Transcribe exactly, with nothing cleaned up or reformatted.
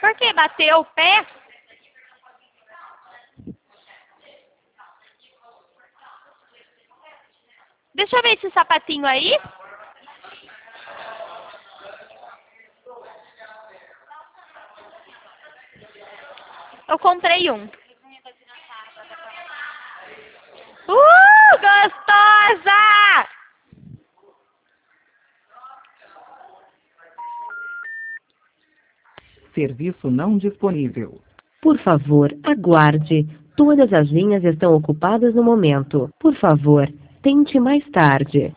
Por que? Bateu o pé? Deixa eu ver esse sapatinho aí. Eu comprei um. Uh, gostosa! Serviço não disponível. Por favor, aguarde. Todas as linhas estão ocupadas no momento. Por favor, tente mais tarde.